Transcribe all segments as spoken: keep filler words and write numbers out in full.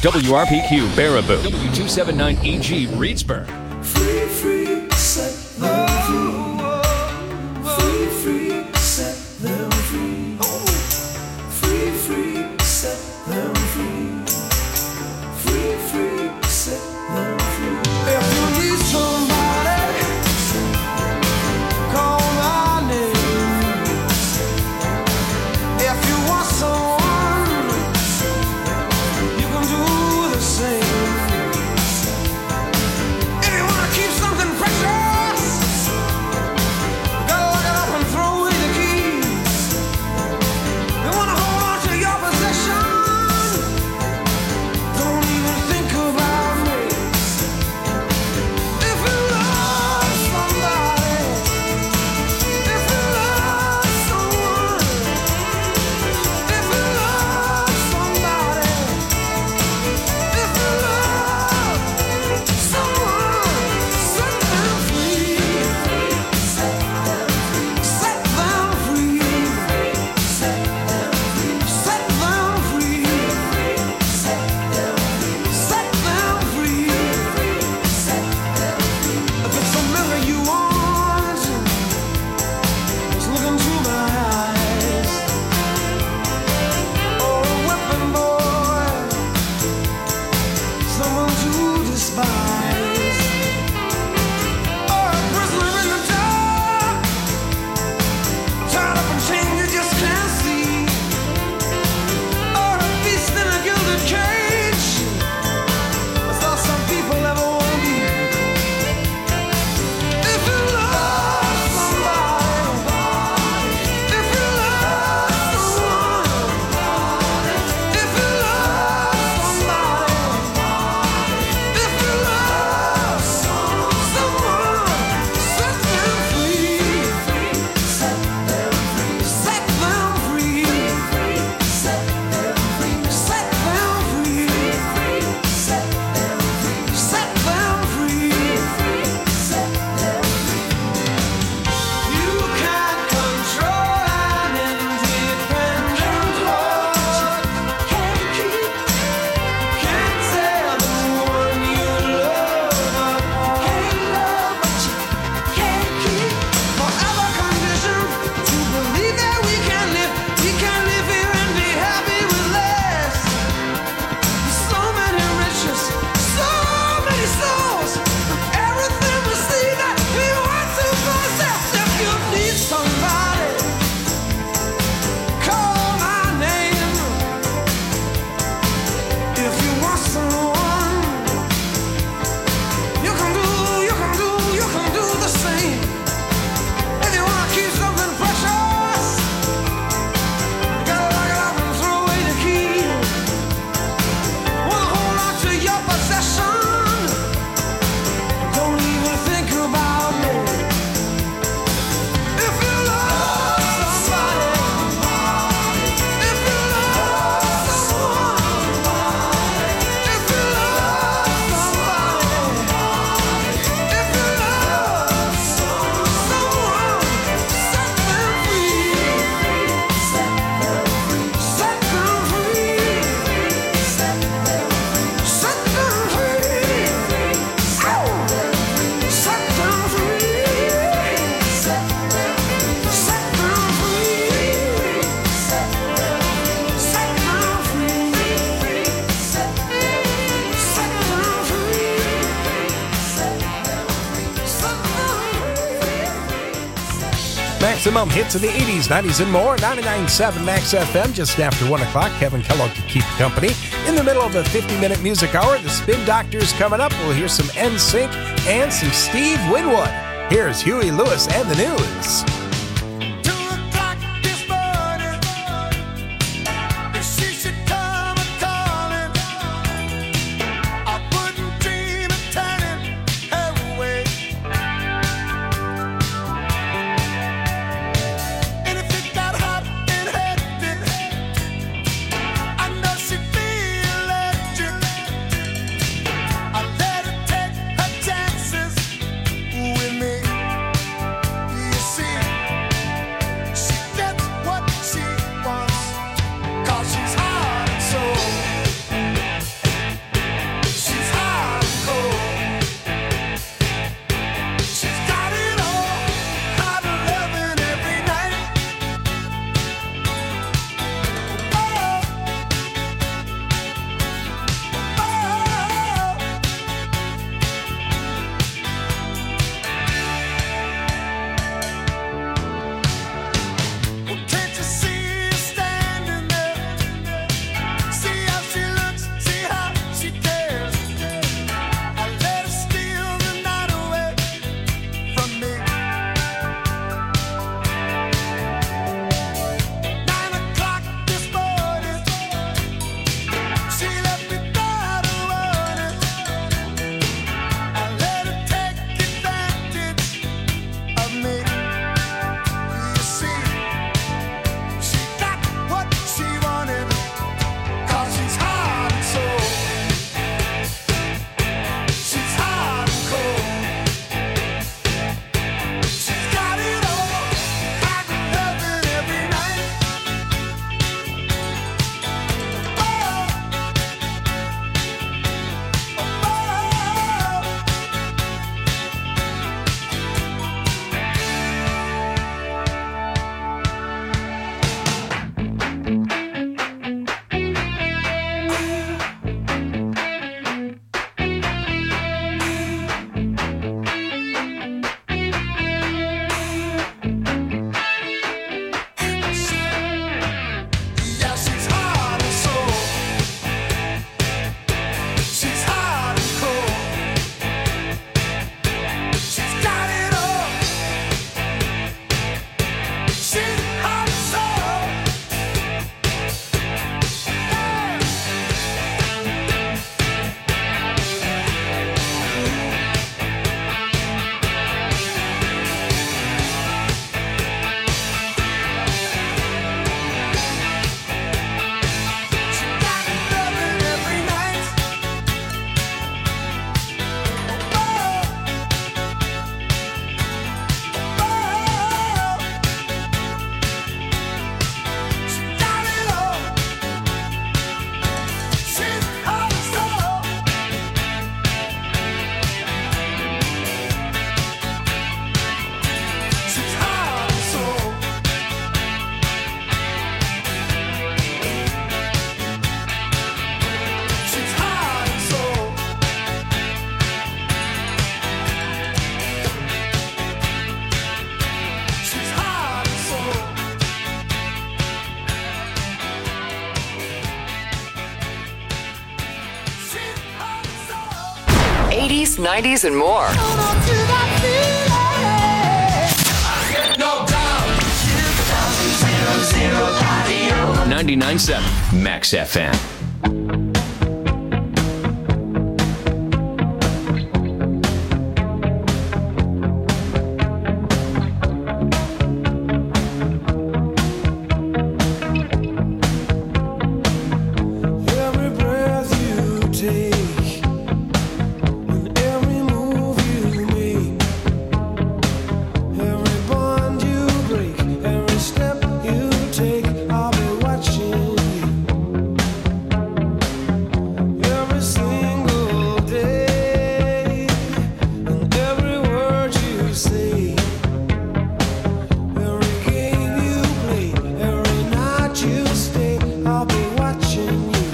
W R P Q Baraboo, W two seventy-nine E G Reedsburg. Free, free, set them free. Free, free, set them free. Free, free, set them free. Free, free, set them free. If you need somebody, call my name. If you want someone, you can do the same. If you want to keep something precious, gotta lock it up and throw away the keys. You want to hold on to your possession, don't even think about me. If you love somebody, if you love someone, if you love somebody, if you love someone, set them free. Set them free. Set them free. Set them free. Set them free. Set them free. Set them free. If it's a mirror you want, just look into my eyes. Or a weapon, boy, someone to despise. Or a prisoner in the dark, tied up in chains you just can't see. Or a beast in a gilded cage, that's all some people ever want to be. If you love somebody, if you love someone, if you love somebody, if you love someone, set them free. Set them free. Set them free. Set them free. Set them free. Set them free. Set them free. Set them free. You can't control an independent heart. Can't keep, can't tell the one you love. Can't love what you can't keep. Forever conditioned to believe that we can live, we can live here and be happy with less. So many riches, so many souls, everything we see that we want to possess. If you need somebody, call my name. If you want someone, you can do, you can do, you can do the same. If you want to keep something precious, gotta lock it up and throw away the key. Wanna hold on to your possession, don't even think about me. If you love somebody, if you love someone, if you love somebody, if you love someone, set them free. Set them free. Set them free. Set them free. Set them free. Ow! Set them free. Set them free. Set them free. Set them free. Set them free. Set them free. Set them free. Set them free. Maximum hits in the eighties, nineties, and more. ninety-nine point seven Max F M, just after one o'clock. Kevin Kellogg to keep you company. In the middle of a fifty-minute music hour, the Spin Doctors coming up. We'll hear some N Sync and some Steve Winwood. Here's Huey Lewis and the news. Two o'clock this morning, if she should come a-calling, I wouldn't dream of turning her away. And if it got hot and hectic, I know she'd feel electric. I let her take her chances with me. You see, eighties, nineties, and more. ninety-nine point seven Max F M. Every breath you take and every move you make, every bond you break, every step you take, I'll be watching you. Every single day and every word you say, every game you play, every night you stay, I'll be watching you.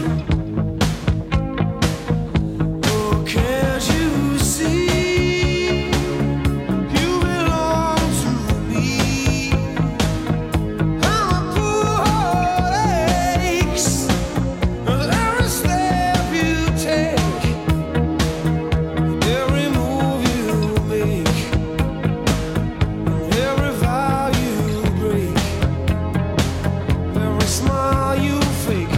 Oh, can't you see you belong to me? How a poor heart aches with every step you take, every move you make, every vow you break, every smile you fake.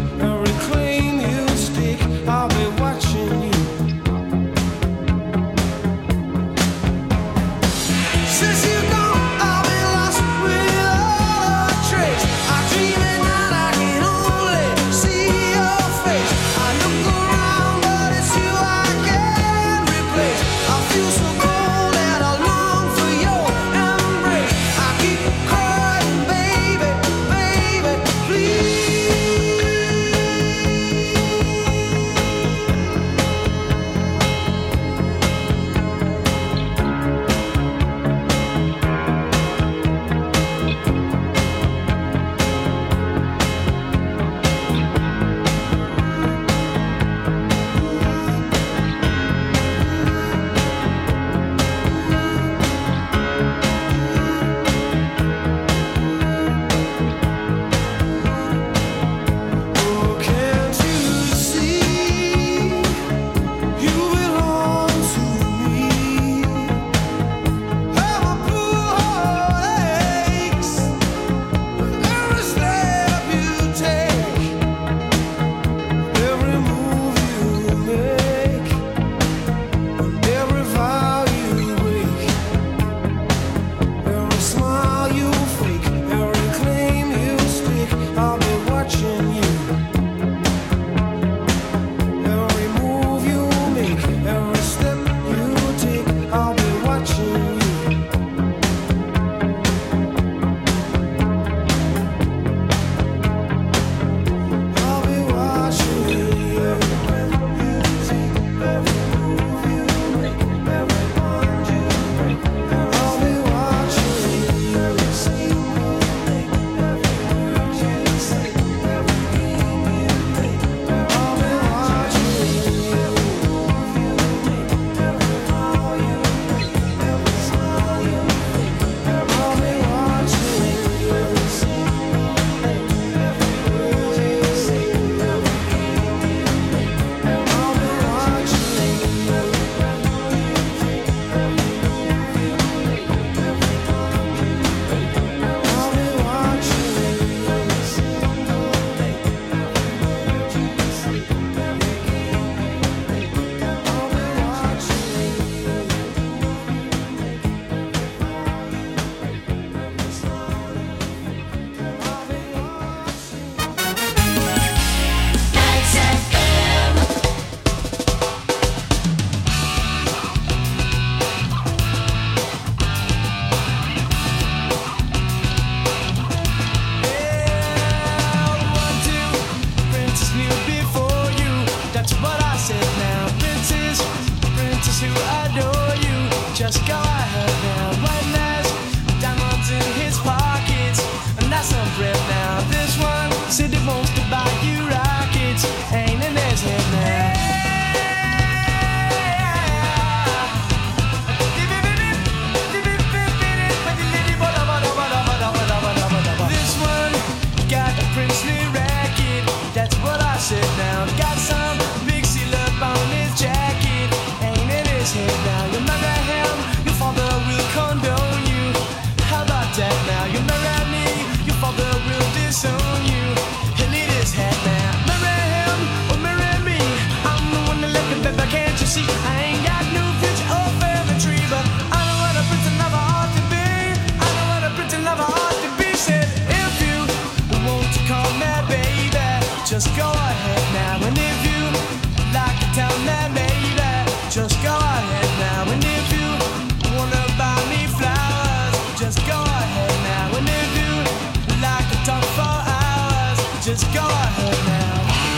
just go ahead now.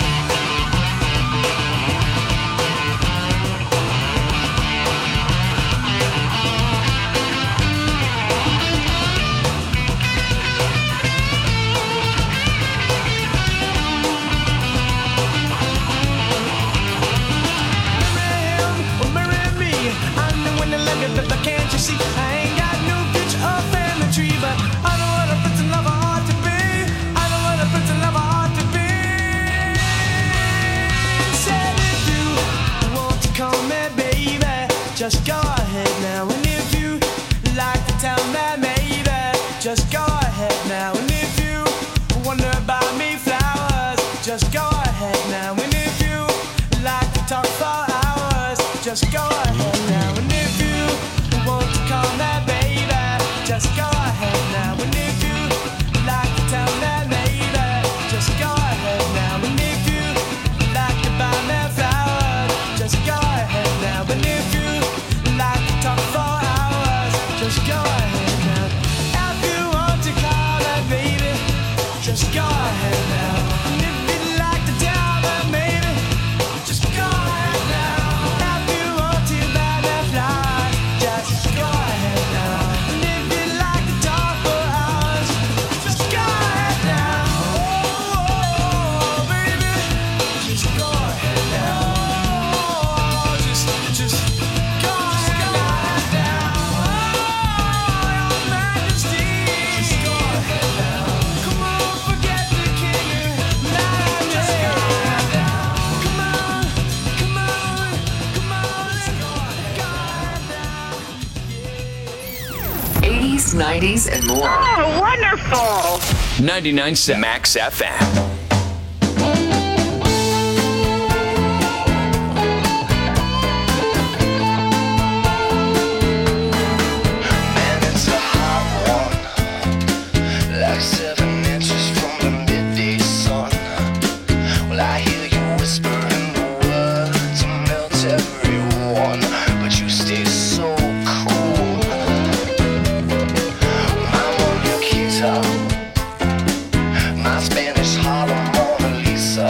Can't you see? I ain't got no picture or family tree, but I know what a prince and lover ought to be. I know what a prince and lover ought to be. Said if you want to call me baby, just go ahead now. And if you like to tell me maybe, just go ahead now. And if you wonder about me flowers, just go ahead now. And if you like to talk for hours, just go ahead now. And if you want to call me baby, just go ahead now. And if you like to tell me maybe, just go ahead now. And if you like to buy me flowers, just go ahead now. And if you like to talk for hours, just go ahead now. If you want to call me baby, just go ahead now. And if you'd like to tell me maybe, just go ahead now. If you want to buy me flowers, just go ahead now. And if you'd like to talk for hours, just go ahead now. Oh, baby, just go ahead now. Oh, just, just go ahead now. Oh, Your Majesty, just go ahead now. Come on, forget the king. Now just go ahead now. Come on, come on, come on, go ahead now. eighties, nineties, and more. Oh, wonderful! ninety-nine point seven Max F M. Man, it's a hot one, like seven inches from the midday sun. Well, I hear you whispering the words to melt everyone, but you stay so cool. My Mona Lisa, my Spanish Harlem Mona Lisa.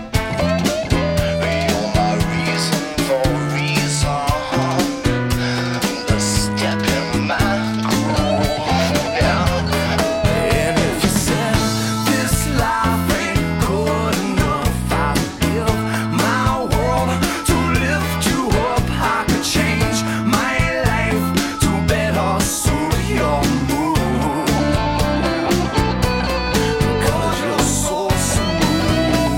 You're my reason for reason. The step in my groove, yeah. And if you said this life ain't good enough, I would give my world to lift you up. I could change my life to better suit your mood. Because you're so smooth.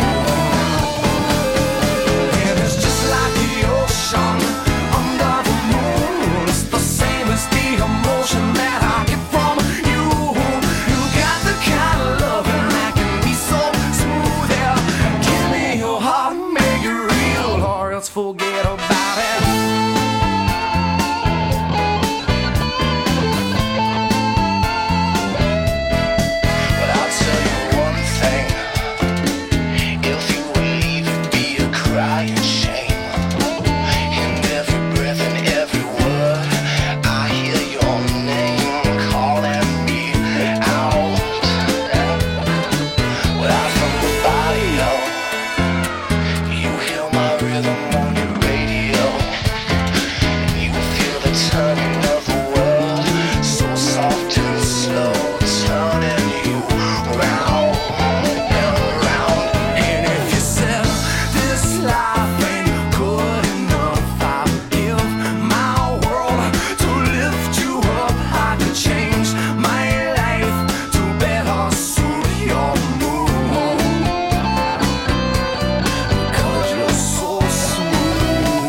And it's just like the ocean under the moon. It's the same as the emotion that I get from you. You got the kind of loving that can be so smooth. Yeah, give me your heart, make it real, or else forget about it. But I'll tell you one thing. If you would leave, it'd be a crying shame. In every breath and every word, I hear your name calling me out. Well, I'm from the barrio. You hear my rhythm on your radio. You feel the turning of the world, so soft and slow, turning you round and round. And if you said this life ain't good enough, I would give my world to lift you up. I could change my life to better suit your mood. Because you're so smooth.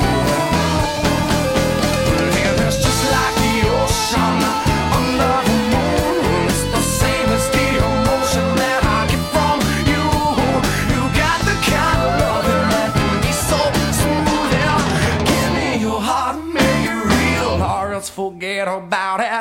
And it's just like the ocean under the moon. It's the same as the emotion that I get from you. You got the kind of loving that can be so smooth. Yeah, give me your heart, make it real, or else forget about it.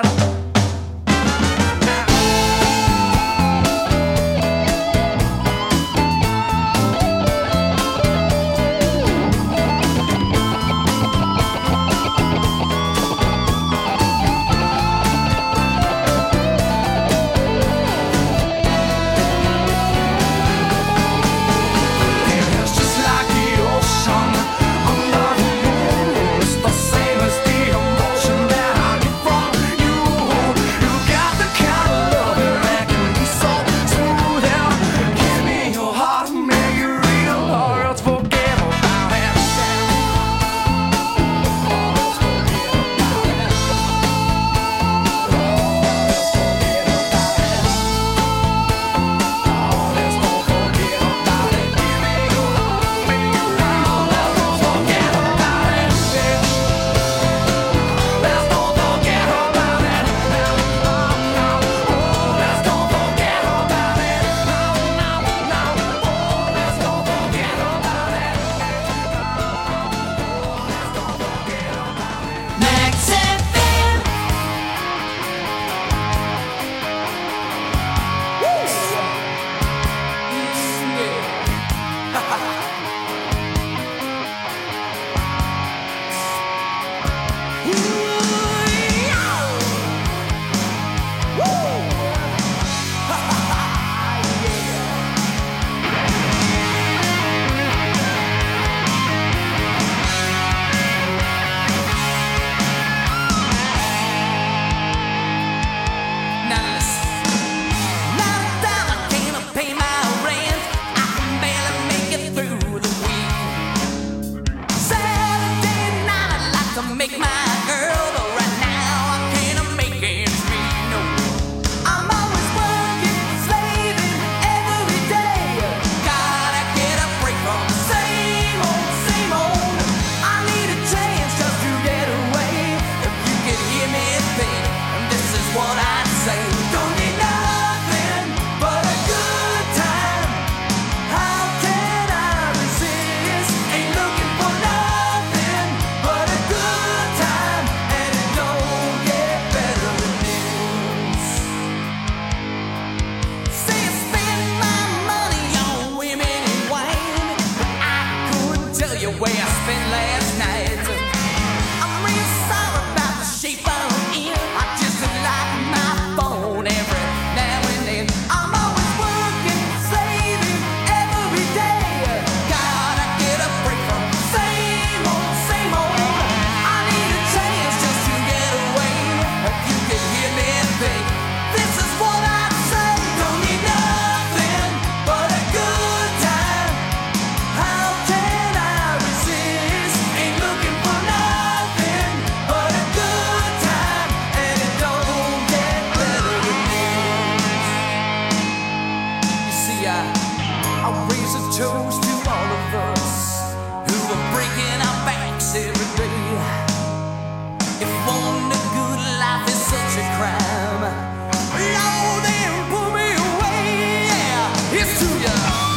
I raise a toast to all of us who are breaking our backs every day. If wanting a good life is such a crime, Lord, then pull me away. Yeah, it's to ya.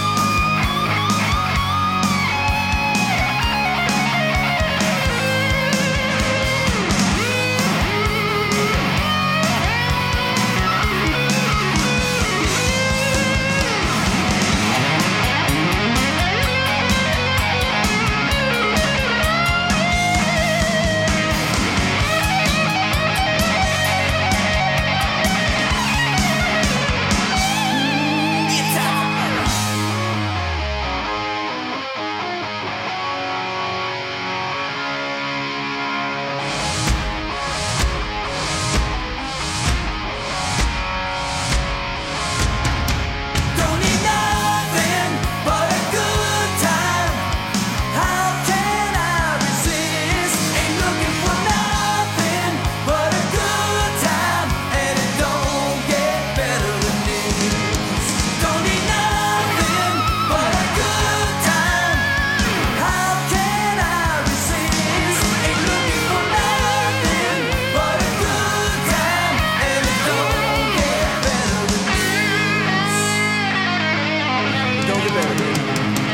Don't need nothing but a good time. How can I resist? Ain't looking for nothing but a good time, and it don't get better than this. Don't need nothing but a good time. How can I resist? Ain't looking for nothing but a good time, and it don't get better than this. Don't get better than this.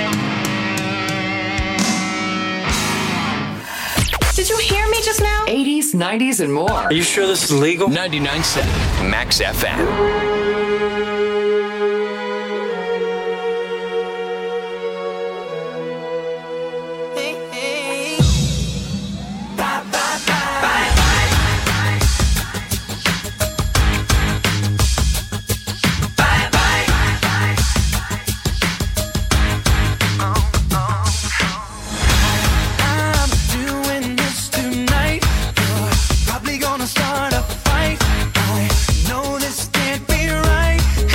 Did you hear me just now? eighties, nineties, and more. Are you sure this is legal? ninety-nine point seven Max F M. Hey, hey. Bye, bye, bye. Bye, bye. Bye, bye. I'm doing this tonight. You're probably gonna start a fight. I know this can't be right.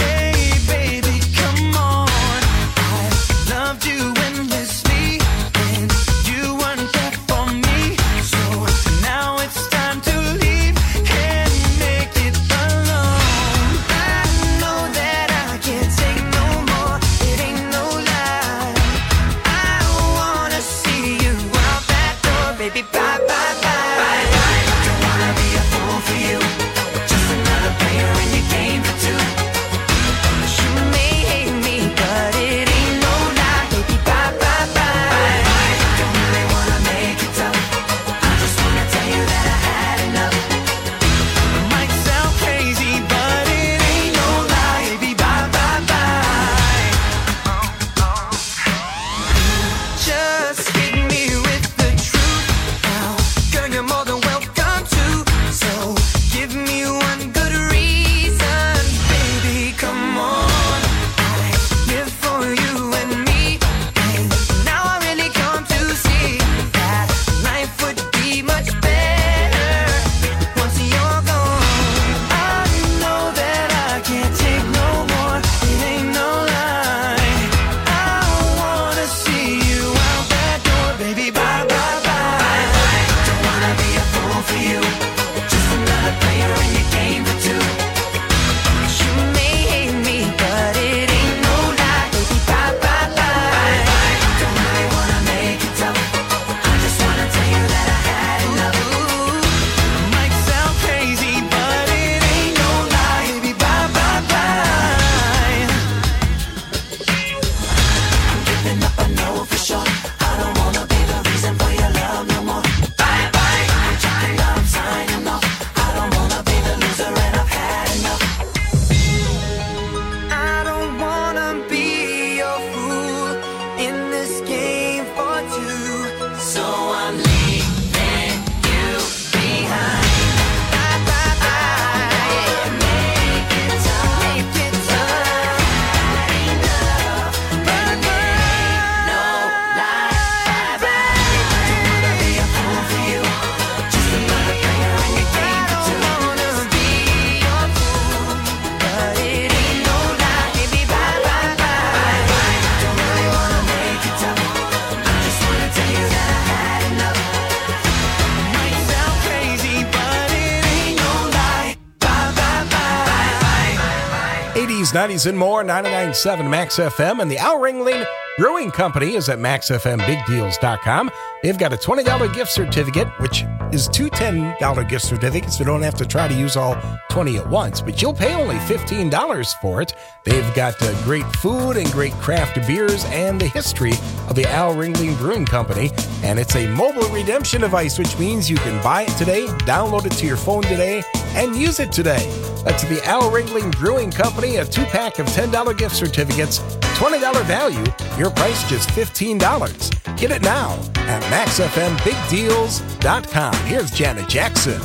nineties and more, ninety-nine point seven Max F M, and the Al Ringling Brewing Company is at max f m big deals dot com. They've got a twenty dollars gift certificate, which is two ten dollars gift certificates. You don't have to try to use all twenty at once, but you'll pay only fifteen dollars for it. They've got uh, great food and great craft beers and the history of the Al Ringling Brewing Company. And it's a mobile redemption device, which means you can buy it today, download it to your phone today, and use it today. That's the Al Ringling Brewing Company, a two-pack of ten dollars gift certificates, twenty dollars value, your price just fifteen dollars. Get it now at max f m big deals dot com. Here's Janet Jackson.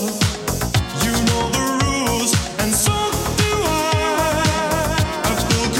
You know the rules, and so do I.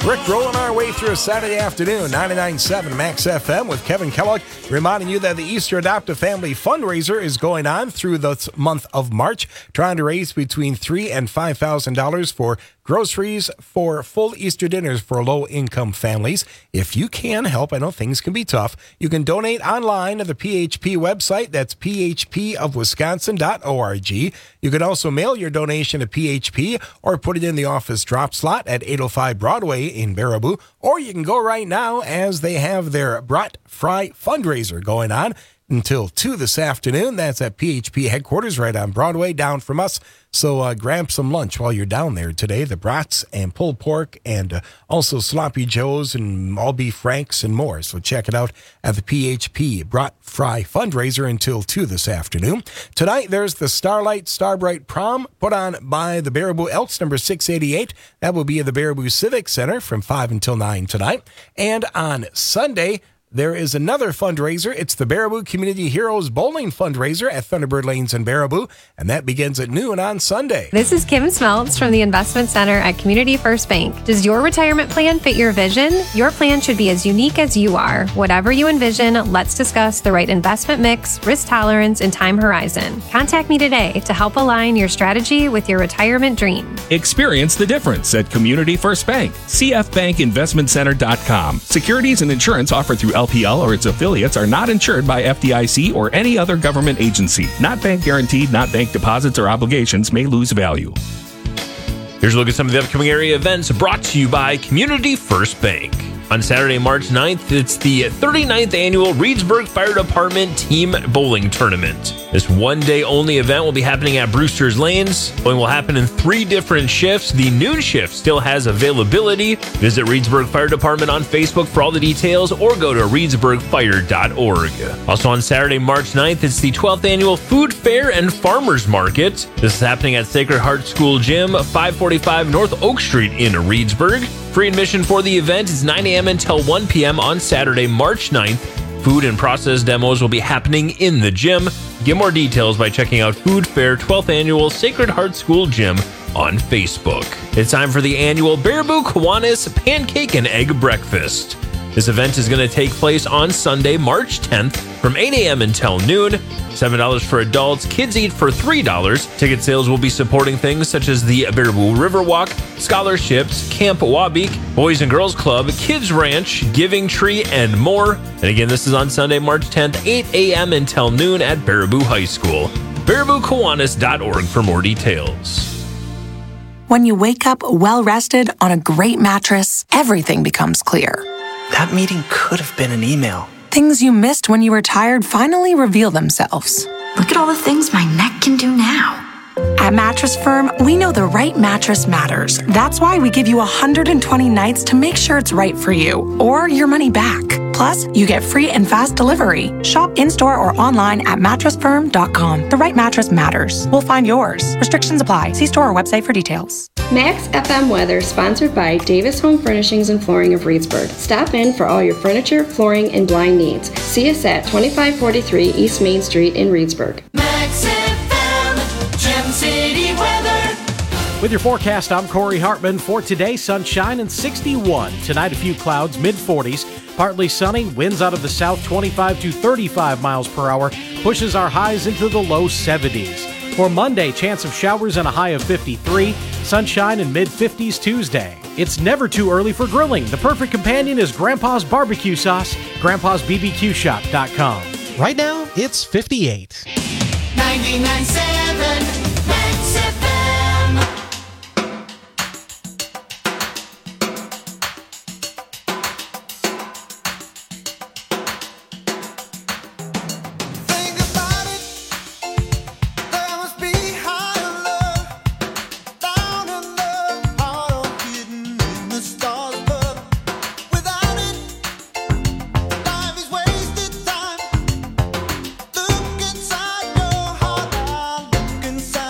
Rick rolling our way through a Saturday afternoon, ninety-nine point seven Max F M with Kevin Kellogg, reminding you that the Easter Adoptive Family Fundraiser is going on through the month of March, trying to raise between three thousand dollars and five thousand dollars for groceries for full Easter dinners for low-income families. If you can help, I know things can be tough, you can donate online at the P H P website. That's p h p of wisconsin dot org. You can also mail your donation to P H P or put it in the office drop slot at eight oh five Broadway in Baraboo. Or you can go right now as they have their Brat Fry fundraiser going on until two this afternoon. That's at P H P headquarters right on Broadway down from us. So uh, grab some lunch while you're down there today. The brats and pulled pork and uh, also sloppy joes and all beef franks and more. So check it out at the P H P Brat Fry fundraiser until two this afternoon. Tonight there's the Starlight Starbright Prom put on by the Baraboo Elks number six eighty-eight. That will be at the Baraboo Civic Center from five until nine tonight. And on Sunday, there is another fundraiser. It's the Baraboo Community Heroes Bowling Fundraiser at Thunderbird Lanes in Baraboo, and that begins at noon on Sunday. This is Kim Smeltz from the Investment Center at Community First Bank. Does your retirement plan fit your vision? Your plan should be as unique as you are. Whatever you envision, let's discuss the right investment mix, risk tolerance, and time horizon. Contact me today to help align your strategy with your retirement dream. Experience the difference at Community First Bank. c f bank investment center dot com. Securities and insurance offered through L P L or its affiliates are not insured by F D I C or any other government agency. Not bank guaranteed, not bank deposits or obligations may lose value. Here's a look at some of the upcoming area events brought to you by Community First Bank. On Saturday, March ninth, it's the thirty-ninth annual Reedsburg Fire Department Team Bowling Tournament. This one-day only event will be happening at Brewster's Lanes. Bowling will happen in three different shifts. The noon shift still has availability. Visit Reedsburg Fire Department on Facebook for all the details or go to reedsburg fire dot org. Also on Saturday, March ninth, it's the twelfth annual Food Fair and Farmers Market. This is happening at Sacred Heart School Gym, five forty-five North Oak Street in Reedsburg. Free admission for the event is nine a.m. until one p.m. on Saturday, March ninth. Food and process demos will be happening in the gym. Get more details by checking out Food Fair twelfth Annual Sacred Heart School Gym on Facebook. It's time for the annual Baraboo Kiwanis Pancake and Egg Breakfast. This event is going to take place on Sunday, March tenth from eight a.m. until noon. seven dollars for adults. Kids eat for three dollars. Ticket sales will be supporting things such as the Baraboo Riverwalk, scholarships, Camp Wabeek, Boys and Girls Club, Kids Ranch, Giving Tree, and more. And again, this is on Sunday, March tenth, eight a.m. until noon at Baraboo High School. baraboo kiwanis dot org for more details. When you wake up well-rested on a great mattress, everything becomes clear. That meeting could have been an email. Things you missed when you were tired finally reveal themselves. Look at all the things my neck can do now. At Mattress Firm, we know the right mattress matters. That's why we give you one hundred twenty nights to make sure it's right for you, or your money back. Plus, you get free and fast delivery. Shop in-store or online at mattress firm dot com. The right mattress matters. We'll find yours. Restrictions apply. See store or website for details. Max F M Weather, sponsored by Davis Home Furnishings and Flooring of Reedsburg. Stop in for all your furniture, flooring, and blind needs. See us at twenty-five forty-three East Main Street in Reedsburg. Max F M, Gem City weather. With your forecast, I'm Corey Hartman. For today, sunshine and sixty-one. Tonight, a few clouds, mid forties. Partly sunny, winds out of the south twenty-five to thirty-five miles per hour. Pushes our highs into the low seventies. For Monday, chance of showers and a high of fifty-three. Sunshine and mid fifties Tuesday. It's never too early for grilling. The perfect companion is Grandpa's Barbecue Sauce. grandpas b b q shop dot com. Right now, it's fifty-eight. ninety-nine point seven Max F M. Inside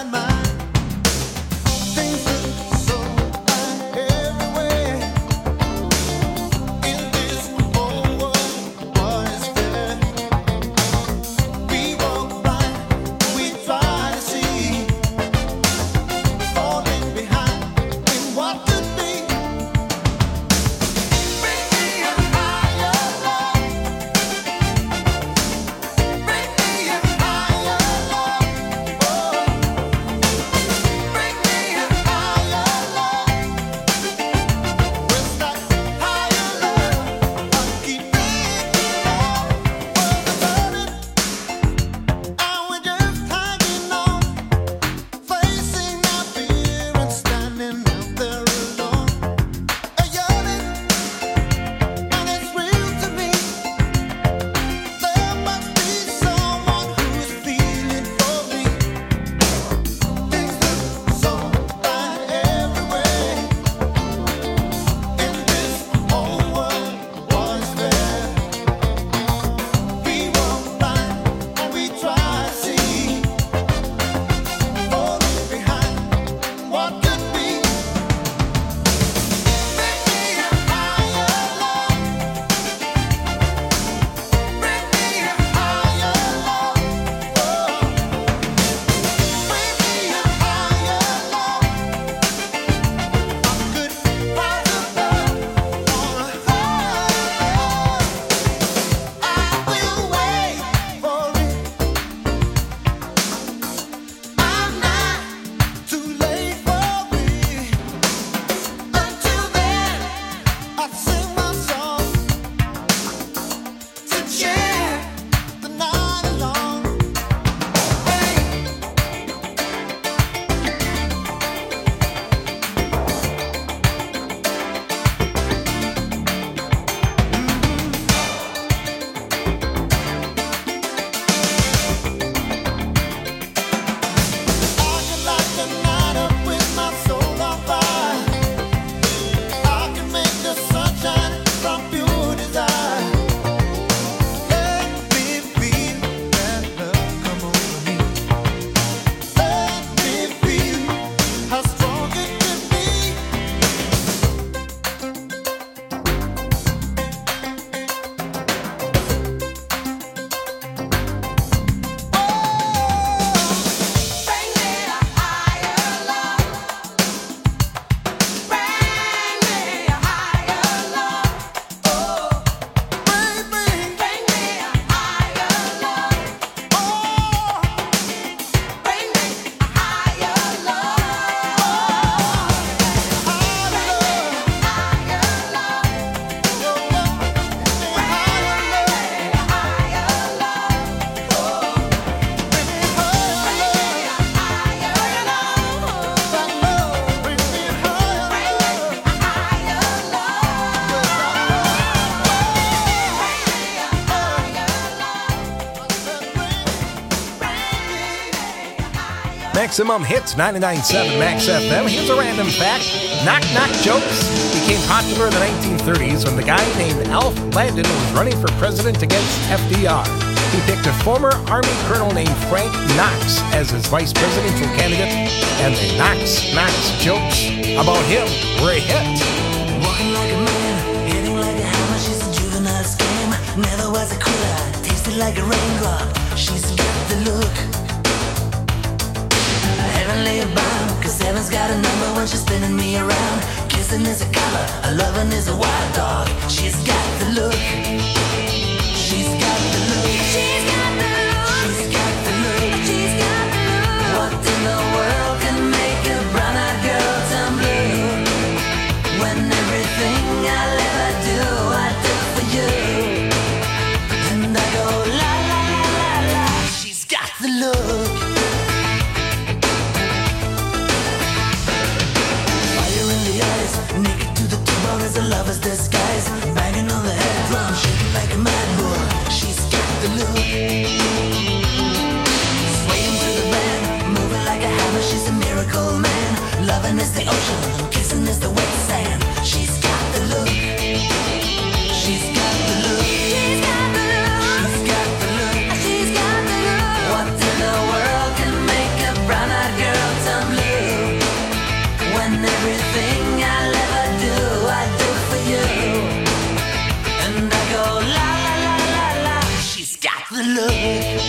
Maximum Hits, ninety-nine point seven Max F M. Here's a random fact. Knock Knock Jokes became popular in the nineteen thirties when the guy named Alf Landon was running for president against F D R. He picked a former Army colonel named Frank Knox as his vice presidential candidate, and the Knox Knox jokes about him were a hit. Walking like a man, hitting like a hammer, she's a juvenile scam. Never was a quitter, tasted like a raindrop. She's got the look. Heavenly bound, cause heaven's got a number when she's spinning me around. Kissing is a color, a loving is a wild dog. She's got the look. She's got the look. She's got the look. She's got the look. She's got the look. What in the world can make a brown-eyed girl turn blue? When everything I'll ever do, I do for you. And I go la la la la la. She's got the look. Naked to the bone as a lover's disguise. Banging on the head drum, shaking like a mad bull. She's got the look. Swaying to the band, moving like a hammer. She's a miracle man. Loving is the ocean, kissing is the wet sand. She's got the look. She's got the look. She's got the look. She's got the look. She's got the look. What in the world can make a brown-eyed girl turn blue? When everything I'll ever do, I do for you. And I go la la la la la. She's got the look.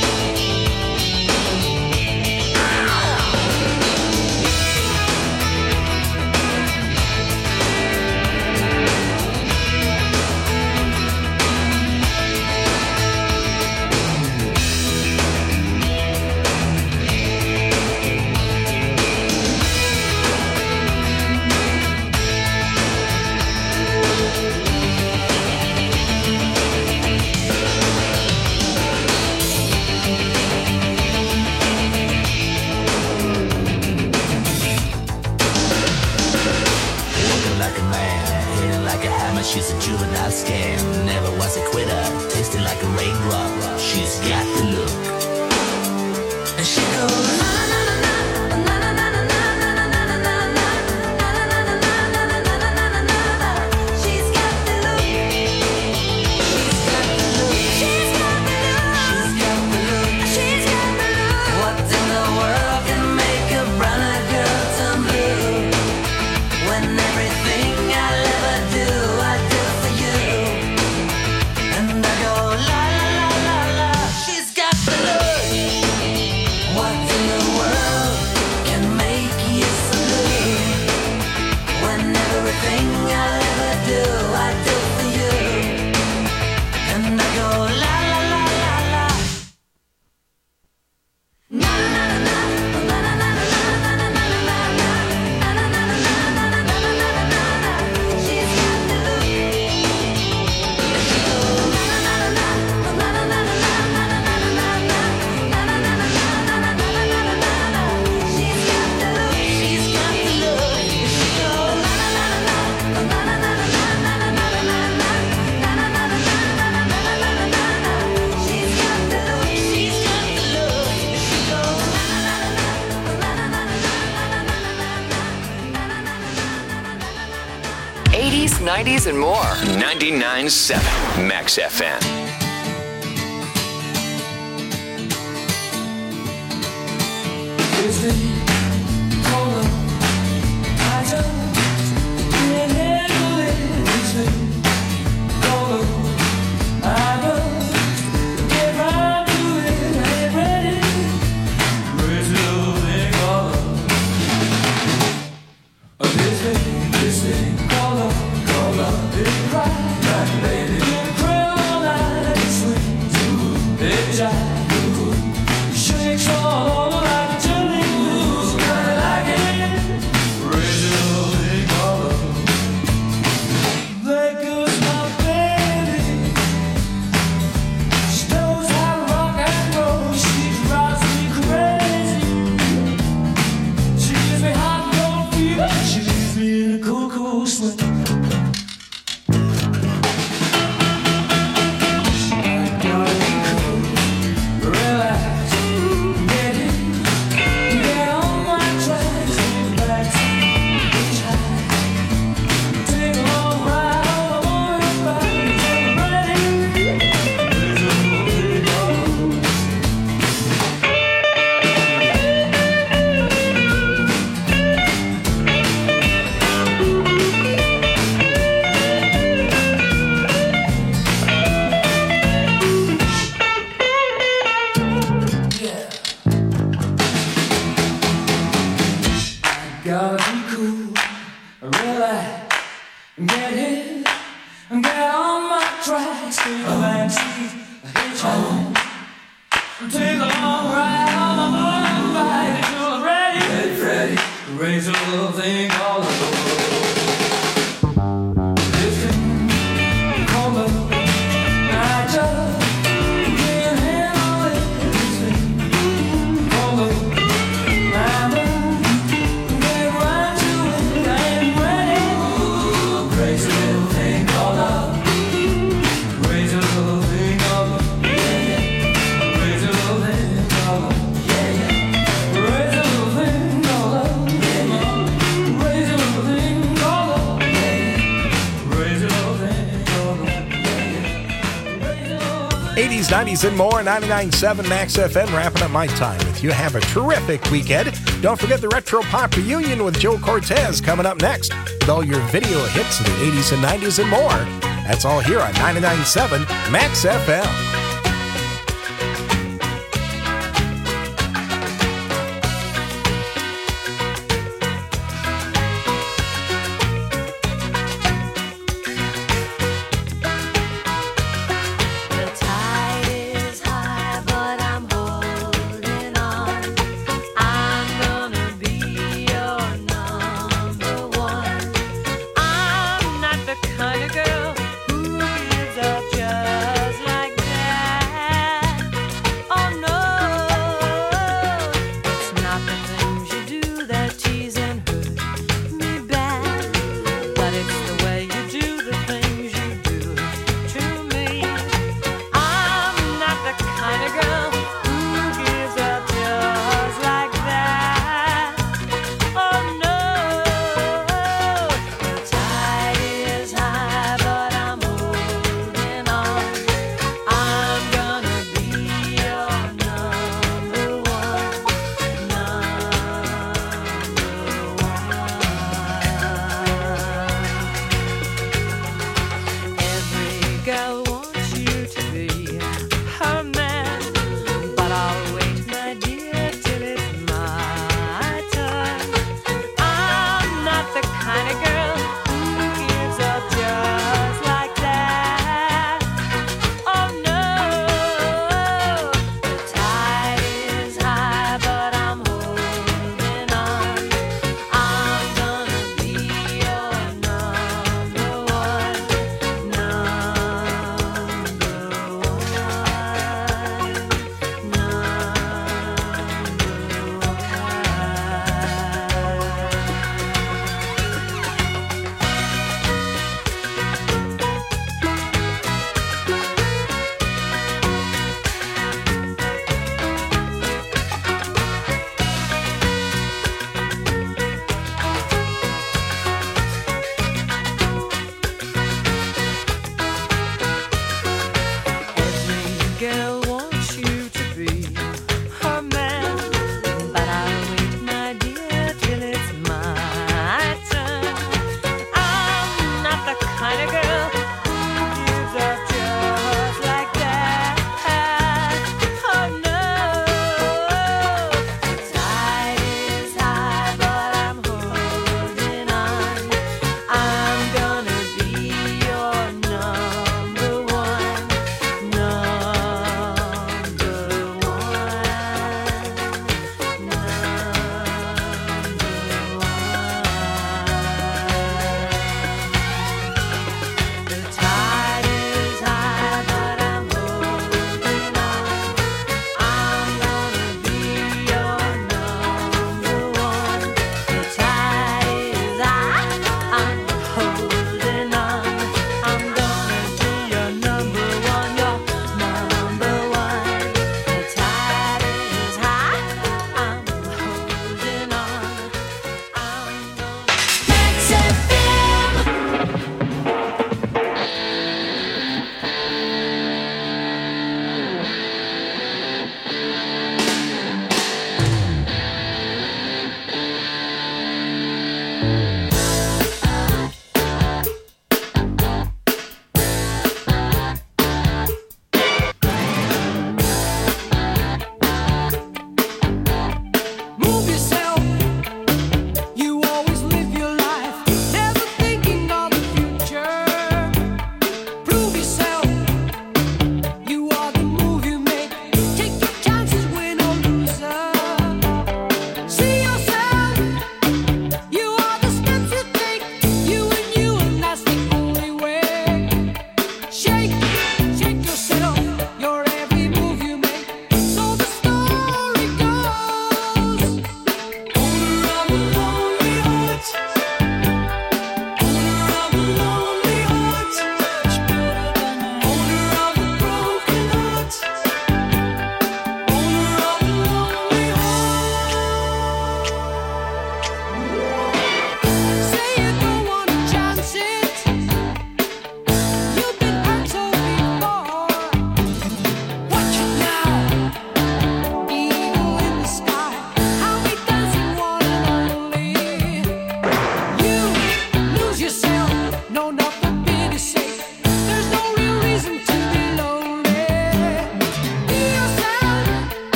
She's a juvenile scam, never was a quitter, tasting like a raindrop. She's got the look. And she goes na na na na na na na na na na na na na. She's got the look. She's got the look. She's got the look. She's got the look. She's got the look. What in the world can make a brown-eyed girl turn blue? When everything I'll ever do, I do for you. And I go la la la la la. She's got the look. What in the world can make you so blue? When everything I'll ever do, I do for you. And I go la la la la la. Na na na na na na na na na na na. She's got the look. She goes na na na na na na na na na. She's got the look. She's got the look. She goes na na na na na na na na na na na. She's got the look. She's got the look. She goes na na na na na na. eighties, nineties, and more. ninety-nine point seven Max F M. Shakes all over like a jelly. Raise a little thing all over the world. This thing called love, I just can't handle it. This thing called love, I'm get right to it. I ain't ready. Ooh, raise a little thing called love. Raise a little thing called love. Yeah, yeah. Raise a little thing called love. Yeah, yeah. Raise a little thing called love. eighties, nineties, and more. ninety-nine point seven Max F M, wrapping up my time with you. Have a terrific weekend. Don't forget the Retro Pop Reunion with Joe Cortez coming up next with all your video hits of the eighties and nineties and more. That's all here on ninety-nine point seven Max F M. The tide is high, but I'm holding on. I'm gonna be your number one. I'm not the kind of girl who gives up just like that.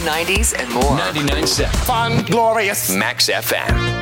nineties and more. ninety-nine point seven. Fun, glorious. Max F M.